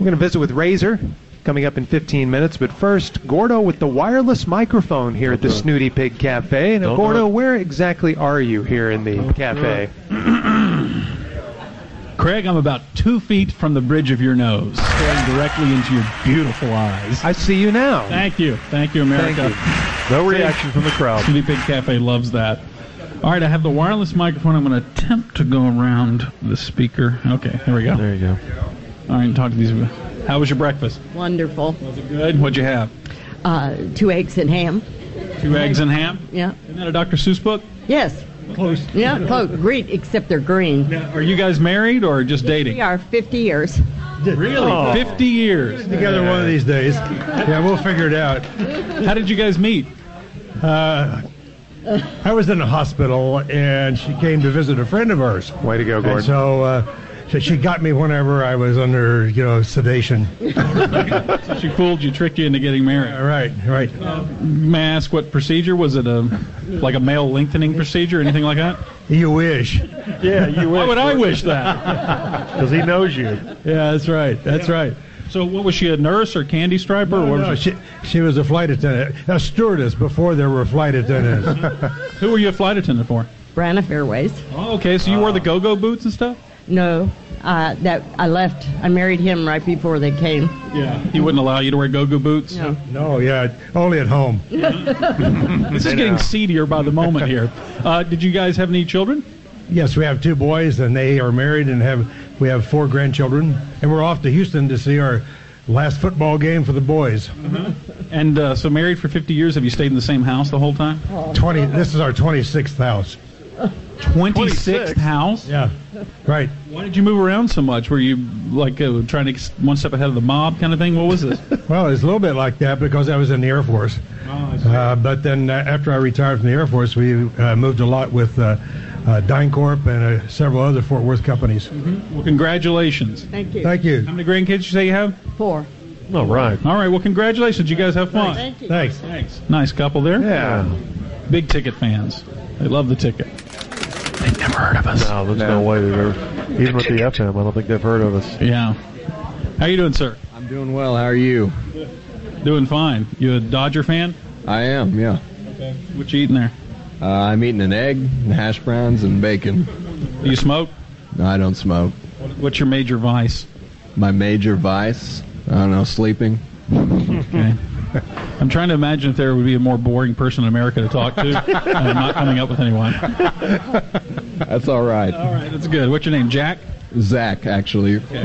We're going to visit with Razor coming up in 15 minutes. But first, Gordo with the wireless microphone here at the Snooty Pig Cafe. Now, Gordo, where exactly are you here in the cafe? Craig, I'm about 2 feet from the bridge of your nose, staring directly into your beautiful eyes. I see you now. Thank you. Thank you, America. Thank you. No reaction from the crowd. Snooty Pig Cafe loves that. All right, I have the wireless microphone. I'm going to attempt to go around the speaker. Okay, here we go. There you go. All right, talk to these. How was your breakfast? Wonderful. Was it good? What'd you have? 2 eggs and ham. 2 eggs and ham? Yeah. Isn't that a Dr. Seuss book? Yes. Close. Yeah, close. Great, except they're green. Now, are you guys married or just dating? We are 50 years. Really? 50 years. Together one of these days. Yeah, we'll figure it out. How did you guys meet? I was in a hospital, and she came to visit a friend of ours. Way to go, Gordon. And so she got me whenever I was under, sedation. So she fooled you, tricked you into getting married. Right. May I ask what procedure? Was it like a male lengthening procedure, or anything like that? You wish. Yeah, you wish. Why would I wish that? Because he knows you. Yeah, that's right. So what was she, a nurse or candy striper? Or what No, was she was a flight attendant, a stewardess before there were flight attendants. Who were you a flight attendant for? Braniff Airways. Oh, okay, so you wore the go-go boots and stuff? No, that I left. I married him right before they came. Yeah. He wouldn't allow you to wear go-go boots? No. No, yeah, only at home. This is getting seedier by the moment here. Did you guys have any children? Yes, we have 2 boys, and they are married, and we have 4 grandchildren, and we're off to Houston to see our last football game for the boys. And so married for 50 years, have you stayed in the same house the whole time? 20. This is our 26th house. 26th house? Yeah, right. Why did you move around so much? Were you like trying to get one step ahead of the mob kind of thing? What was this? Well, it's a little bit like that because I was in the Air Force. But then after I retired from the Air Force, we moved a lot with DynCorp and several other Fort Worth companies. Mm-hmm. Well, congratulations. Thank you. Thank you. How many grandkids you say you have? 4. All right. All right, well, congratulations. You guys have fun. Thank you. Thanks. Nice couple there. Yeah. Big ticket fans. They love the ticket. They've never heard of us. No, there's no way they've ever, even with the FM, I don't think they've heard of us. Yeah. How you doing, sir? I'm doing well. How are you? Doing fine. You a Dodger fan? I am, yeah. Okay. What you eating there? I'm eating an egg, hash browns, and bacon. Do you smoke? No, I don't smoke. What's your major vice? My major vice? I don't know, sleeping. Okay. I'm trying to imagine if there would be a more boring person in America to talk to. I'm not coming up with anyone. That's all right. All right, that's good. What's your name, Jack? Zach, actually. Okay.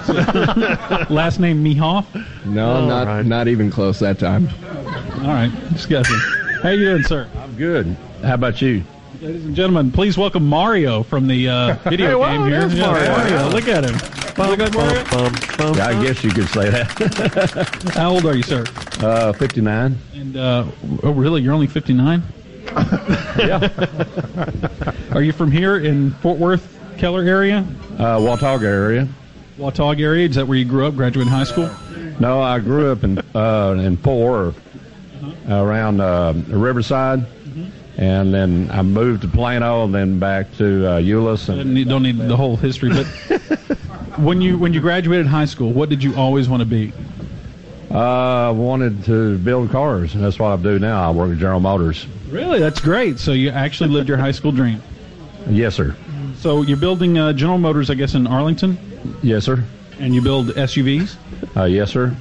Last name Mehoff? No, not even close that time. All right, just guessing. How you doing, sir? I'm good. How about you? Ladies and gentlemen, please welcome Mario from the video game here. Mario. Look at him. Look at Mario. Yeah, I guess you could say that. How old are you, sir? 59. And oh, really? You're only 59? Yeah. Are you from here in Fort Worth, Keller area? Watauga area. Watauga area. Is that where you grew up? Graduated high school? No, I grew up in Fort Worth, around Riverside. And then I moved to Plano, and then back to Euless. And you don't need the whole history, but when you graduated high school, what did you always want to be? I wanted to build cars, and that's what I do now. I work at General Motors. Really? That's great. So you actually lived your high school dream. Yes, sir. So you're building General Motors, I guess, in Arlington? Yes, sir. And you build SUVs? Yes, sir.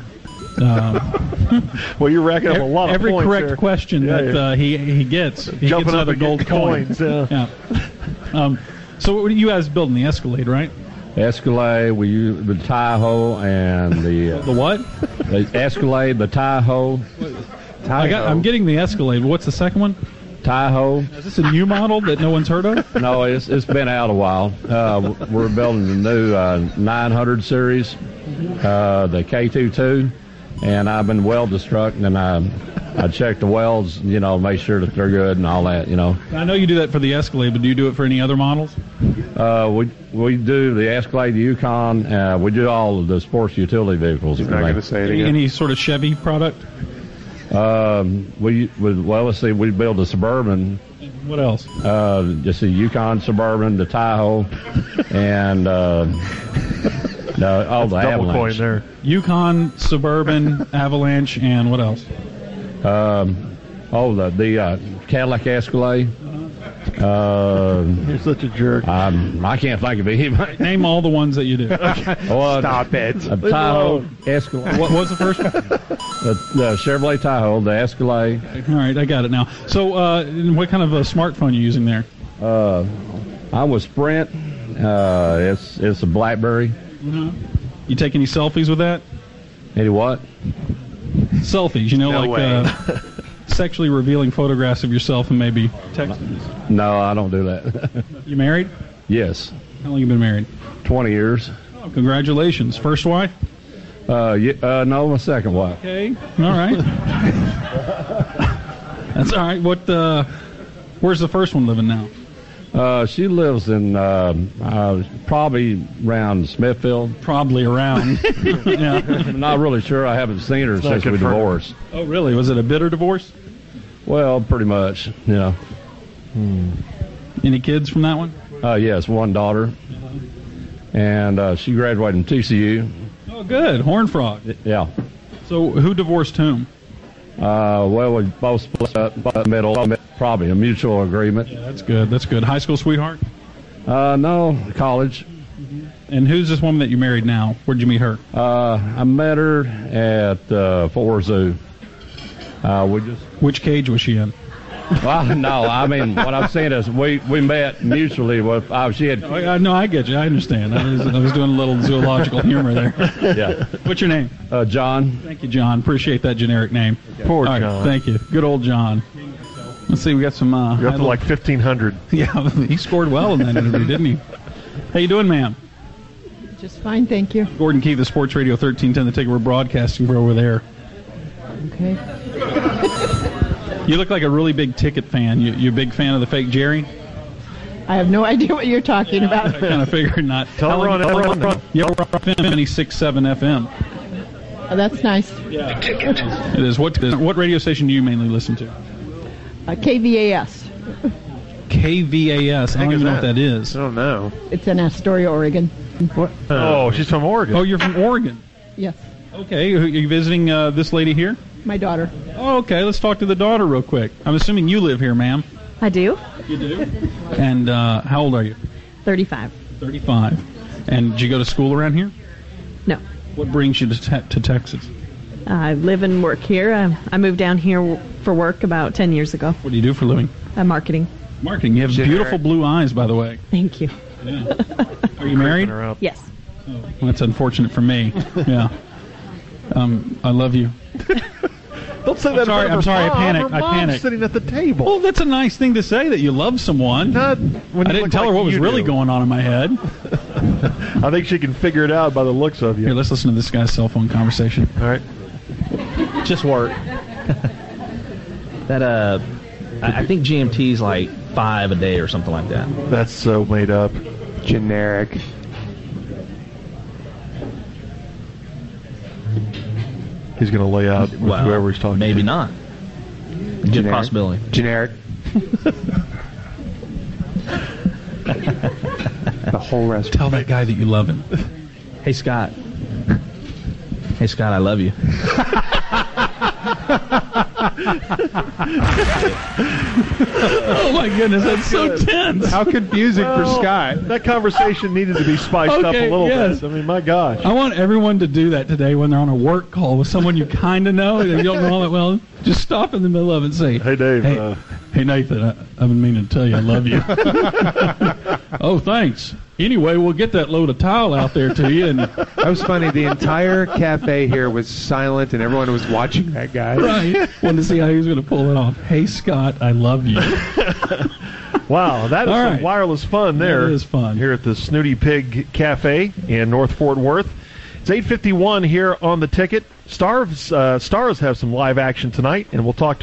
Well, you're racking up a lot of every points correct there. question that he gets. He Jumping gets up another and gold getting coin. coins. Yeah. So what are you guys building? The Escalade, right? Escalade, we use the Tahoe and the what? The Escalade, the Tahoe. I'm getting the Escalade. What's the second one? Tahoe. Is this a new model that no one's heard of? No, it's been out a while. We're building the new 900 series, the K22, and I've been weld destructing, and I check the welds, make sure that they're good and all that, I know you do that for the Escalade, but do you do it for any other models? We do the Escalade, the Yukon. We do all of the sports utility vehicles. I'm not going to say it again. Any sort of Chevy product? Let's see. We build a Suburban. What else? Just the Yukon Suburban, the Tahoe, and The Double Avalanche. coin there. Yukon, Suburban, Avalanche, and what else? The Cadillac Escalade. You're such a jerk. I can't think of it. Name all the ones that you do. Stop it. A Tahoe Escalade. What was the first one? The Chevrolet Tahoe, the Escalade. All right, I got it now. So, what kind of a smartphone are you using there? I'm with Sprint. It's a BlackBerry. You take any selfies with that? Any what? Selfies, No way. Sexually revealing photographs of yourself and maybe text. No, I don't do that. You married? Yes, How long you been married? 20 years. Oh, congratulations. First wife? No, my second wife. Okay. All right. That's all right. Where's the first one living now? She lives in probably around Smithfield. Probably around. Yeah. I'm not really sure. I haven't seen her since we confirmed. divorced. Oh, really? Was it a bitter divorce? Well, pretty much. Yeah. Any kids from that one? Yes, one daughter, and she graduated from TCU. Oh, good. Horn frog. Yeah. So who divorced whom? Well, we both split up by the middle. Probably a mutual agreement. Yeah, that's good. That's good. High school sweetheart? No, college. And who's this woman that you married now? Where'd you meet her? I met her at Fort Worth Zoo. Which cage was she in? Well, no, I mean, what I'm saying is we met mutually. She had. No, I get you. I understand. I was doing a little zoological humor there. Yeah. What's your name? John. Thank you, John. Appreciate that generic name. Poor All right, John. thank you. Good old John. Let's see. We got some. You're up to like 1,500. Yeah, he scored well in that interview, didn't he? How you doing, ma'am? Just fine, thank you. Gordon Keith, the Sports Radio 1310. The ticket. We're broadcasting for over there. Okay. You look like a really big Ticket fan. You a big fan of the fake Jerry? I have no idea what you're talking about. I kind of figured not. Tell her on Yeah, we're on 76.7 FM. Oh, that's nice. Yeah. It is. What radio station do you mainly listen to? KVAS. KVAS. I don't even know what that is. I don't know. It's in Astoria, Oregon. What? Oh, she's from Oregon. Oh, you're from Oregon. Yes. Okay. Are you visiting this lady here? My daughter. Oh, okay. Let's talk to the daughter real quick. I'm assuming you live here, ma'am. I do. You do? And how old are you? 35. 35. And did you go to school around here? No. What brings you to Texas? I live and work here. I moved down here for work about 10 years ago. What do you do for a living? Marketing. Marketing. You have beautiful blue eyes, by the way. Thank you. Yeah. Are you married? Yes. Oh, well, that's unfortunate for me. Yeah. I love you. Don't say that. I'm sorry. I panicked. Her I mom's panicked. sitting at the table. Well, that's a nice thing to say that you love someone. Not when I you didn't look tell her like what was you really do. going on in my head. I think she can figure it out by the looks of you. Here, let's listen to this guy's cell phone conversation. All right. Just work. That I think GMT's like 5 a day or something like that. That's so made up. Generic. He's going to lay out with Well, whoever he's talking maybe to. not. Good Generic. possibility. Generic. The whole rest. Tell that guy that you love him. Hey, Scott. Hey, Scott, I love you. Oh my goodness, that's so tense. How confusing for Scott. That conversation needed to be spiced up a Okay, little yes. bit. I mean, my gosh. I want everyone to do that today when they're on a work call with someone you kind of know and you don't know all that well. Just stop in the middle of it and say, Hey, Dave. Hey Nathan, I've been meaning to tell you I love you. Oh, thanks. Anyway, we'll get that load of tile out there to you. And That was funny. The entire cafe here was silent, and everyone was watching that guy. right, wanted to see how he was going to pull it off. Hey Scott, I love you. Wow, that is All some right. wireless fun there. That is fun. Here at the Snooty Pig Cafe in North Fort Worth. It's 8:51 here on the ticket. Stars have some live action tonight, and we'll talk to